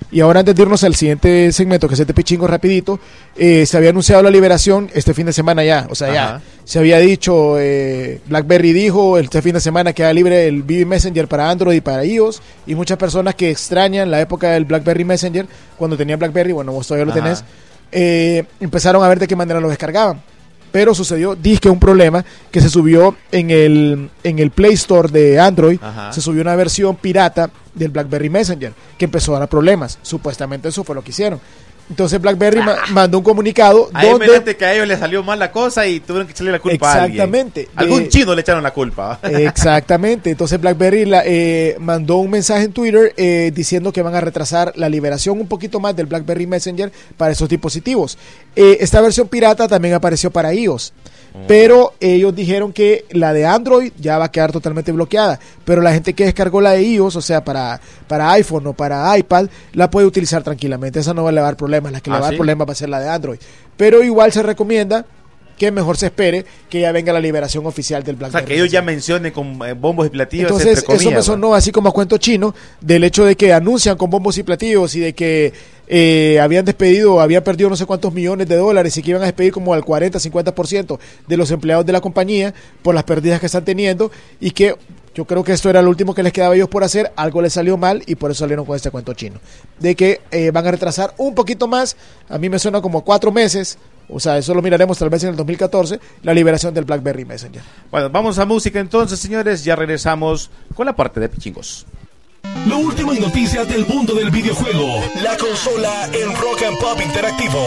Y ahora antes de irnos al siguiente segmento, que es este pichingo rapidito, eh, se había anunciado la liberación este fin de semana ya, o sea, Ajá. ya se había dicho, eh, BlackBerry dijo este fin de semana que queda libre el B B Messenger para Android y para iOS, y muchas personas que extrañan la época del BlackBerry Messenger, cuando tenía BlackBerry, bueno, vos todavía lo Ajá. tenés, eh, empezaron a ver de qué manera lo descargaban. Pero sucedió, disque un problema, que se subió en el, en el Play Store de Android, Ajá. se subió una versión pirata del BlackBerry Messenger, que empezó a dar problemas. Supuestamente eso fue lo que hicieron. Entonces BlackBerry ah. ma- mandó un comunicado ahí donde... me que a ellos les salió mal la cosa y tuvieron que echarle la culpa Exactamente. a alguien. Algún eh, chino le echaron la culpa. Exactamente. Entonces BlackBerry la, eh, mandó un mensaje en Twitter eh, diciendo que van a retrasar la liberación un poquito más del BlackBerry Messenger para esos dispositivos. Eh, esta versión pirata también apareció para iOS. Pero ellos dijeron que la de Android ya va a quedar totalmente bloqueada, pero la gente que descargó la de iOS, o sea, para, para iPhone o para iPad, la puede utilizar tranquilamente. Esa no va a le dar problemas, la que ¿Ah, le va a dar ¿sí? problemas va a ser la de Android. Pero igual se recomienda que mejor se espere que ya venga la liberación oficial del BlackBerry. O sea, que ellos ya mencionen con eh, bombos y platillos. Entonces, entre comillas, eso me sonó así como a cuento chino, del hecho de que anuncian con bombos y platillos y de que eh, habían despedido, habían perdido no sé cuántos millones de dólares y que iban a despedir como al cuarenta, cincuenta por ciento de los empleados de la compañía por las pérdidas que están teniendo, y que yo creo que esto era lo último que les quedaba a ellos por hacer. Algo les salió mal y por eso salieron con este cuento chino. De que eh, van a retrasar un poquito más, a mí me suena como cuatro meses, o sea, eso lo miraremos tal vez en el dos mil catorce, la liberación del BlackBerry Messenger. Bueno, vamos a música entonces, señores, ya regresamos con la parte de pichingos. Lo último en noticias del mundo del videojuego, la consola en Rock and Pop Interactivo.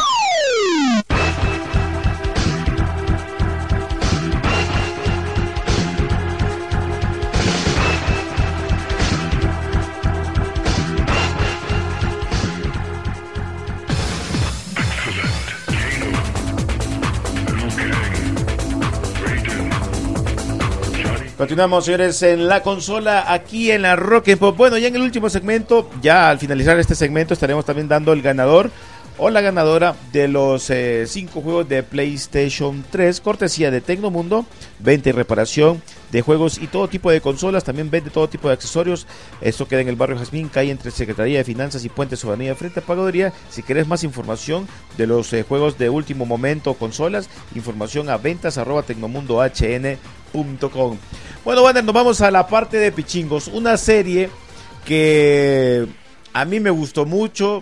Continuamos, señores, en la consola, aquí en la Rock and Pop. Bueno, ya en el último segmento, ya al finalizar este segmento, estaremos también dando el ganador o la ganadora de los eh, cinco juegos de PlayStation tres, cortesía de Tecnomundo, venta y reparación de juegos y todo tipo de consolas. También vende todo tipo de accesorios. Esto queda en el barrio Jazmín, calle entre Secretaría de Finanzas y Puente Soberanía, frente a Pagaduría. Si querés más información de los eh, juegos de último momento, consolas, información a ventas arroba tecnomundo h n punto com. Bueno, bueno, nos vamos a la parte de pichingos. Una serie que a mí me gustó mucho.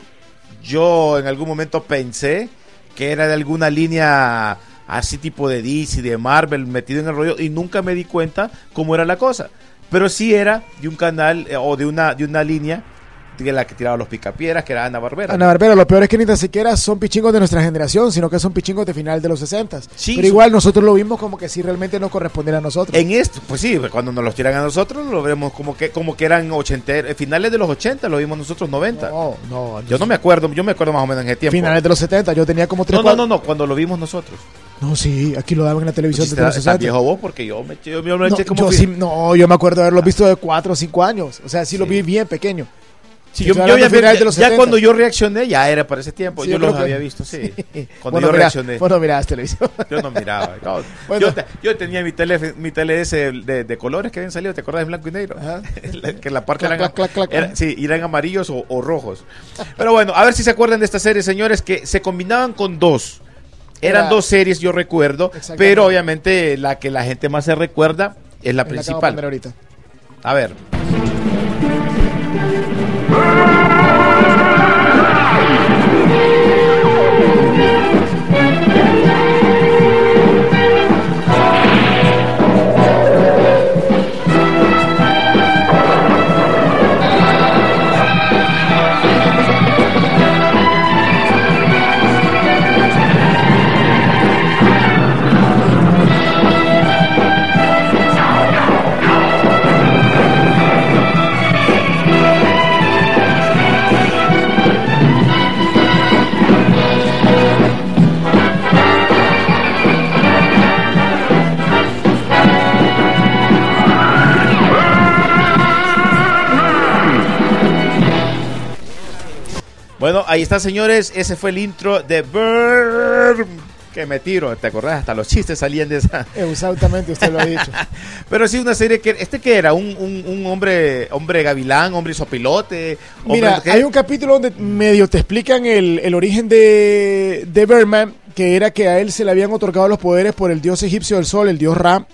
Yo en algún momento pensé que era de alguna línea así tipo de D C, de Marvel, metido en el rollo, y nunca me di cuenta cómo era la cosa. Pero sí era de un canal eh, o de una, de una línea de la que tiraba los picapiedras, que era Hanna-Barbera. Hanna-Barbera, lo peor es que ni tan siquiera son pichingos de nuestra generación, sino que son pichingos de final de los sesenta. Sí, pero igual nosotros lo vimos como que sí realmente nos correspondiera a nosotros. En esto, pues sí, cuando nos los tiran a nosotros, lo vemos como que como que eran ochenta, finales de los ochenta, lo vimos nosotros noventa. No, no. Yo no me acuerdo, yo me acuerdo más o menos en ese tiempo. Finales de los setenta, yo tenía como tres, No, no, no, no, cuando lo vimos nosotros. No, sí, aquí lo daban en la televisión Pues de los sesenta. ¿Estás viejo vos? Porque yo me, yo, yo me no, eché como... Yo sí, no, yo me acuerdo de haberlo visto de cuatro o cinco años. O sea, sí, sí. Lo vi bien pequeño. Sí, yo, yo ya, ya, de los ya cuando yo reaccioné, ya era para ese tiempo. Sí, yo los que... había visto, sí. sí. Cuando bueno, yo mira, reaccioné. Vos no mirabas televisión. Yo no miraba. No. Bueno. Yo, te, yo tenía mi tele, mi tele ese de, de colores que habían salido, ¿te acuerdas? En blanco y negro. Ajá. Que la parte clac, eran, clac, clac, clac, era, sí, eran amarillos o, o rojos. Pero bueno, a ver si se acuerdan de esta serie, señores, que se combinaban con dos. Eran era, dos series, yo recuerdo, pero obviamente la que la gente más se recuerda es la es principal. La ahorita. A ver. Bueno, ahí está, señores, ese fue el intro de Burn. Que me tiro, ¿te acordás? Hasta los chistes salían de esa. Exactamente, usted lo ha dicho. Pero sí, una serie que... ¿Este qué era? ¿Un, un, un hombre hombre gavilán, hombre sopilote? Hombre, Mira, ¿qué? hay un capítulo donde medio te explican el, el origen de, de Birdman, que era que a él se le habían otorgado los poderes por el dios egipcio del sol, el dios Ra.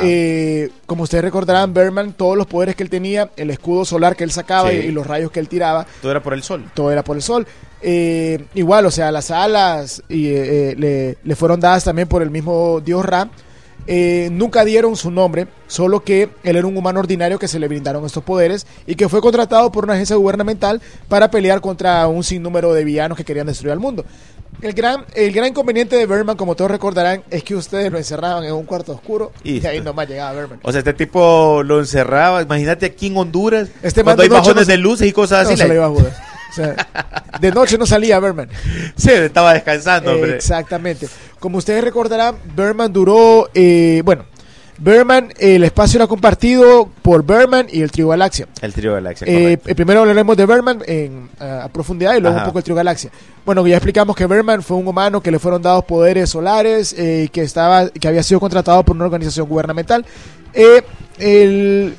Eh, como ustedes recordarán, Birdman, todos los poderes que él tenía, el escudo solar que él sacaba, sí, y, y los rayos que él tiraba. Todo era por el sol. Todo era por el sol. Eh, igual, o sea, las alas y, eh, le, le fueron dadas también por el mismo dios Ra. Eh, nunca dieron su nombre, solo que él era un humano ordinario que se le brindaron estos poderes y que fue contratado por una agencia gubernamental para pelear contra un sinnúmero de villanos que querían destruir al mundo. El gran, el gran inconveniente de Birdman, como todos recordarán, es que ustedes lo encerraban en un cuarto oscuro y, y ahí nomás llegaba Birdman. O sea, este tipo lo encerraba, imagínate aquí en Honduras, este cuando hay bajones no, de luces y cosas no así. Se le iba a Judas. O sea, de noche no salía Birdman. Sí, estaba descansando, hombre. Eh, exactamente. Como ustedes recordarán, Birdman duró, eh, bueno, Birdman, eh, el espacio era compartido por Birdman y el Trío Galaxia. El Trío Galaxia, eh, Primero hablaremos de Birdman en, uh, a profundidad y luego Ajá. un poco el Trío Galaxia. Bueno, ya explicamos que Birdman fue un humano que le fueron dados poderes solares, eh, que estaba, que había sido contratado por una organización gubernamental. Eh, el,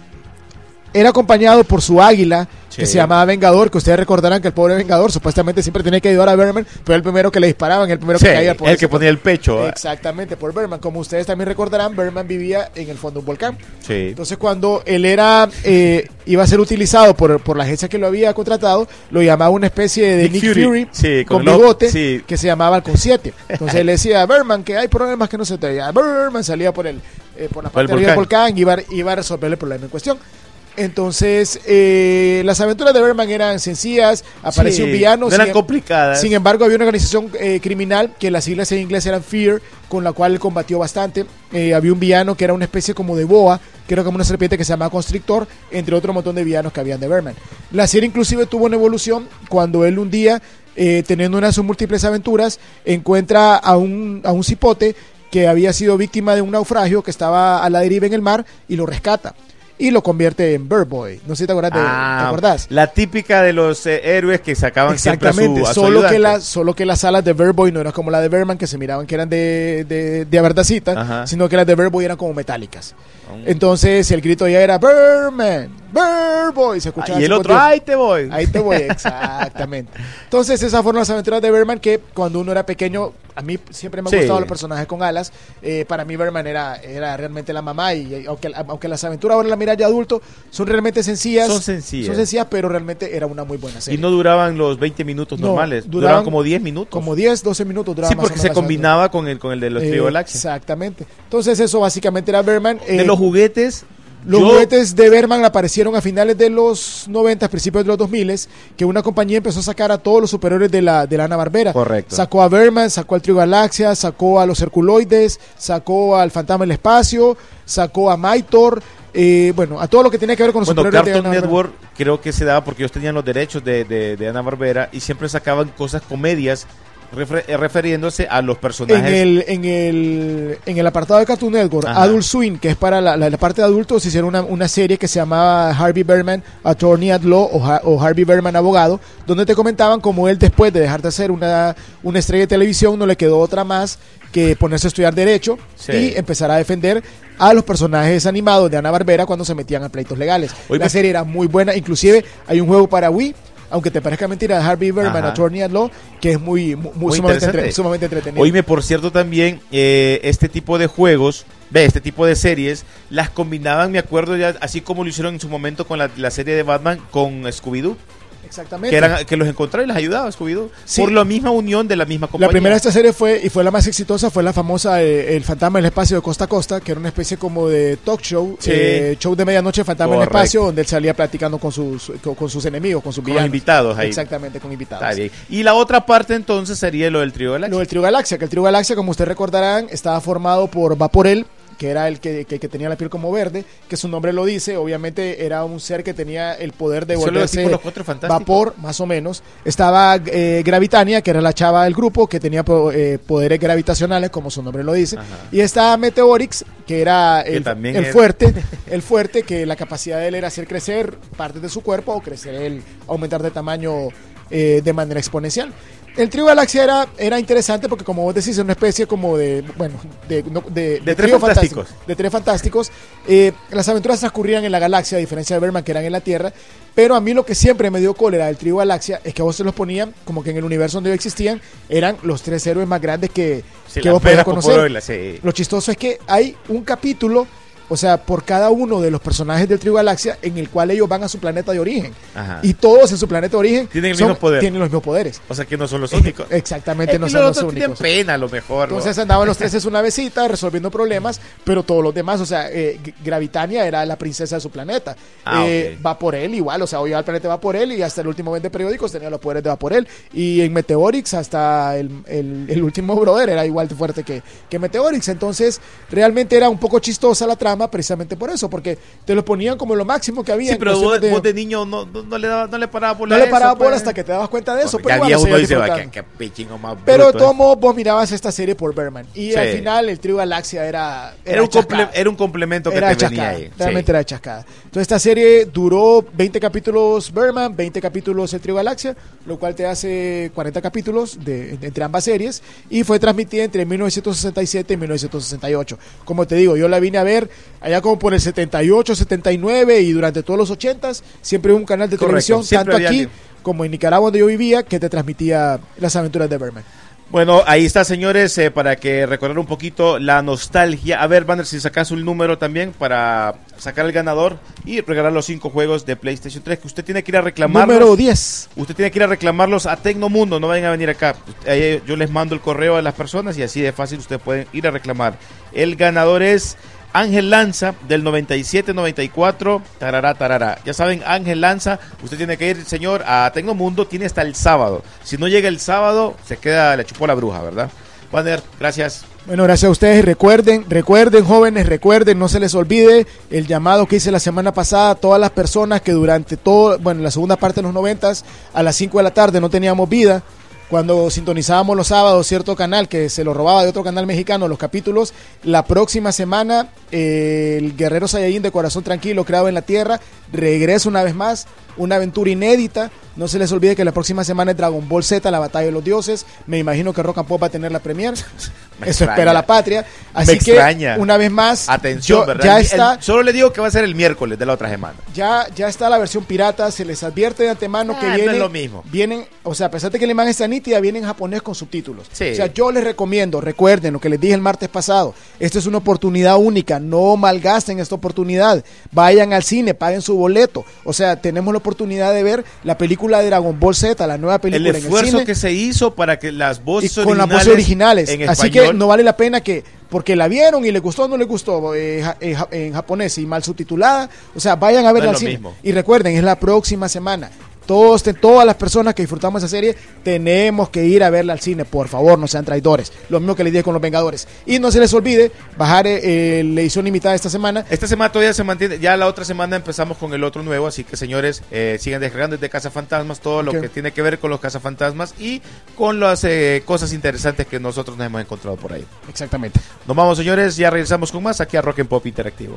era acompañado por su águila, sí, que se llamaba Vengador, que ustedes recordarán que el pobre Vengador supuestamente siempre tenía que ayudar a Birdman, pero el primero que le disparaban, el primero sí, que caía por el que ponía el pecho. Exactamente, por Birdman. Como ustedes también recordarán, Birdman vivía en el fondo de un volcán. Sí. Entonces cuando él era eh, iba a ser utilizado por, por la agencia que lo había contratado, lo llamaba una especie de Nick, Nick Fury, Fury sí, con, con bigote, sí, que se llamaba Halcón siete. Entonces él le decía a Birdman que hay problemas que no se te veían. Birdman salía por el eh, por la parte del volcán y iba, iba a resolver el problema en cuestión. Entonces, eh, las aventuras de Birdman eran sencillas, apareció sí, un villano. No eran sin, complicadas. Sin embargo, había una organización eh, criminal que las siglas en inglés eran Fear, con la cual él combatió bastante. Eh, había un villano que era una especie como de boa, que era como una serpiente que se llamaba Constrictor, entre otro montón de villanos que habían de Birdman. La serie inclusive tuvo una evolución cuando él un día, eh, teniendo una de sus múltiples aventuras, encuentra a un, a un cipote que había sido víctima de un naufragio, que estaba a la deriva en el mar, y lo rescata. Y lo convierte en Bird Boy. No sé si te acordás. De, ah, ¿te acordás? La típica de los eh, héroes que sacaban siempre a su, a su solo que la, solo que las alas de Bird Boy no eran como la de Birdman, que se miraban que eran de, de, de verdacita, sino que las de Bird Boy eran como metálicas. Um. Entonces el grito ya era Birdman, Bird Boy. Se escuchaba ah, y el otro, Dios. ahí te voy. Ahí te voy, exactamente. Entonces esas fueron las aventuras de Birdman, que cuando uno era pequeño, a mí siempre me han sí. gustado los personajes con alas. Eh, para mí Birdman era, era realmente la mamá, y, y aunque, aunque las aventuras ahora las mira ya adulto, son realmente sencillas. Son sencillas. Son sencillas, pero realmente era una muy buena serie. Y no duraban los veinte minutos no, normales, duraban, duraban como diez minutos. Como diez, doce minutos duraban. Sí, porque se combinaba con el, con el de los eh, Trío Galaxia. Exactamente. Entonces eso básicamente era Birdman. Eh, de los juguetes... Los Yo... juguetes de Birdman aparecieron a finales de los noventa, principios de los dos mil, que una compañía empezó a sacar a todos los superhéroes de la de la Hanna-Barbera. Correcto. Sacó a Birdman, sacó al Trío Galaxia, sacó a los Herculoides, sacó al Fantasma del Espacio, sacó a Maitor, eh, bueno, a todo lo que tenía que ver con los bueno, superhéroes Cartoon de Hanna-Barbera. Network creo que se daba porque ellos tenían los derechos de, de, de Hanna-Barbera y siempre sacaban cosas, comedias, Refer, refiriéndose a los personajes. En el, en el, en el apartado de Cartoon Network, Ajá. Adult Swim, que es para la, la, la parte de adultos, hicieron una, una serie que se llamaba Harvey Birdman Attorney at Law o, ha, o Harvey Birdman Abogado, donde te comentaban cómo él, después de dejar de hacer una, una estrella de televisión, no le quedó otra más que ponerse a estudiar Derecho sí. y empezar a defender a los personajes animados de Hanna-Barbera cuando se metían a pleitos legales. Hoy la me... serie era muy buena, inclusive hay un juego para Wii, aunque te parezca mentira, de Harvey Birdman, Attorney at Law, que es muy, muy, muy sumamente, entre, sumamente entretenido. Oíme, por cierto, también eh, este tipo de juegos, ve, este tipo de series, las combinaban, me acuerdo ya, así como lo hicieron en su momento con la, la serie de Batman, con Scooby-Doo. Exactamente. Que, eran, que los encontraba y les ayudaba Scooby-Doo. Sí. Por la misma unión de la misma compañía. La primera de esta serie fue, y fue la más exitosa, fue la famosa eh, El Fantasma del Espacio de Costa a Costa, que era una especie como de talk show, sí. eh, show de medianoche, Fantasma del Espacio, donde él salía platicando con sus, con, con sus enemigos, con sus villanos. Con invitados ahí. Exactamente, con invitados. Está bien. Y la otra parte entonces sería lo del Trío Galaxia. Lo del Trío Galaxia, que el Trío Galaxia, como ustedes recordarán, estaba formado por Vaporel, que era el que, que, que tenía la piel como verde, que su nombre lo dice, obviamente era un ser que tenía el poder de volverse vapor, más o menos. Estaba eh, Gravitania, que era la chava del grupo, que tenía eh, poderes gravitacionales, como su nombre lo dice. Ajá. Y estaba Meteorix, que era el, que el fuerte, el fuerte, que la capacidad de él era hacer crecer partes de su cuerpo o crecer él, aumentar de tamaño eh, de manera exponencial. el Trío Galaxia era, era interesante porque, como vos decís, es una especie como de, bueno, de, de, de, de, de tres fantásticos. fantásticos. De tres fantásticos. Eh, las aventuras transcurrían en la galaxia, a diferencia de Berman, que eran en la Tierra. Pero a mí lo que siempre me dio cólera del Trío Galaxia es que a vos se los ponían como que en el universo donde ellos existían eran los tres héroes más grandes que, sí, que vos podías conocer. Poporola, sí. Lo chistoso es que hay un capítulo, o sea, por cada uno de los personajes del Trío Galaxia, en el cual ellos van a su planeta de origen. Ajá. Y todos en su planeta de origen tienen, el son, mismo poder. tienen los mismos poderes. O sea, que no son los únicos. Exactamente, es no que son los, los tienen únicos. pena, a lo mejor. Entonces ¿no? andaban los tres en una besita resolviendo problemas, pero todos los demás, o sea, eh, Gravitania era la princesa de su planeta. Ah, eh, okay. Vaporel igual, o sea, hoy al planeta Vaporel y hasta el último vende periódicos tenía los poderes de Vaporel. Y en Meteorix hasta el, el, el último brother era igual de fuerte que, que Meteorix. Entonces, realmente era un poco chistosa la trama precisamente por eso. Porque te lo ponían como lo máximo que había. Sí, pero vos de, vos de niño no, no, no le daba, no le paraba bola. No le paraba bola pues. hasta que te dabas cuenta de eso. Porque pero ya igual, uno dice, va, qué, qué pichingo más bruto. Pero de todos modos vos mirabas esta serie por Berman. Y sí. al final el Trío Galaxia era. Era, era, un, comple era un complemento que era te chascada, venía ahí. Realmente sí. era chascada. Entonces esta serie duró veinte capítulos Berman, veinte capítulos el Trío Galaxia, lo cual te hace cuarenta capítulos de, de, entre ambas series. Y fue transmitida entre mil novecientos sesenta y siete y mil novecientos sesenta y ocho. Como te digo, yo la vine a ver allá como por el setenta y ocho, setenta y nueve y durante todos los ochentas. Siempre hubo un canal de Correcto, televisión, tanto aquí alguien. como en Nicaragua donde yo vivía, que te transmitía las aventuras de Berman. Bueno, ahí está, señores, eh, para que recordar un poquito la nostalgia. A ver, Banner, si sacas un número también para sacar el ganador y regalar los cinco juegos de PlayStation tres que usted tiene que ir a reclamarlos. Número diez. Usted tiene que ir a reclamarlos a Tecnomundo, no vayan a venir acá. Ahí yo les mando el correo a las personas y así de fácil ustedes pueden ir a reclamar. El ganador es Ángel Lanza del noventa y siete noventa y cuatro, tarará, tarará. Ya saben, Ángel Lanza, usted tiene que ir, señor, a Tecnomundo, tiene hasta el sábado. Si no llega el sábado, se queda, le chupó la bruja, ¿verdad? Banner, gracias. Bueno, gracias a ustedes. Recuerden, recuerden, jóvenes, recuerden, no se les olvide el llamado que hice la semana pasada a todas las personas que durante todo, bueno, la segunda parte de los noventas, a las cinco de la tarde no teníamos vida. Cuando sintonizábamos los sábados cierto canal que se lo robaba de otro canal mexicano, los capítulos, la próxima semana eh, el Guerrero Saiyajin de Corazón Tranquilo, creado en la Tierra, regresa una vez más, una aventura inédita. No se les olvide que la próxima semana es Dragon Ball Z, la batalla de los dioses. Me imagino que Rock and Pop va a tener la premier. Eso extraña. Espera la patria. Así Me que, extraña. una vez más, atención, yo, ¿verdad? ya El, está. el, solo le digo que va a ser el miércoles de la otra semana. Ya, ya está la versión pirata. Se les advierte de antemano ah, que vienen, no es lo mismo. vienen, o sea, a pesar de que la imagen está nítida, viene en japonés con subtítulos. Sí. O sea, yo les recomiendo, recuerden lo que les dije el martes pasado. Esta es una oportunidad única. No malgasten esta oportunidad. Vayan al cine, paguen su boleto. O sea, tenemos la oportunidad de ver la película de Dragon Ball Z, la nueva película el esfuerzo en el cine, que se hizo para que las voces y con originales las voces originales. En Así español, que no vale la pena que porque la vieron y les gustó o no les gustó eh, en, en japonés y mal subtitulada, o sea, vayan a verla no al es cine. Mismo. Y recuerden, es la próxima semana. Todos, todas las personas que disfrutamos esa serie tenemos que ir a verla al cine, por favor, no sean traidores. Lo mismo que les dije con Los Vengadores. Y no se les olvide bajar eh, la edición limitada esta semana. Esta semana todavía se mantiene, ya la otra semana empezamos con el otro nuevo, así que señores, eh, sigan descargando desde Cazafantasmas todo lo okay. que tiene que ver con los Cazafantasmas y con las eh, cosas interesantes que nosotros nos hemos encontrado por ahí. Exactamente. Nos vamos, señores, ya regresamos con más aquí a Rock and Pop Interactivo.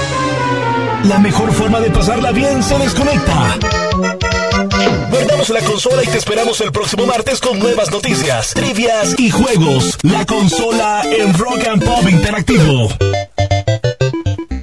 La mejor forma de pasarla bien se desconecta. Guardamos la consola y te esperamos el próximo martes con nuevas noticias, trivias y juegos. La consola en Rock and Pop Interactivo.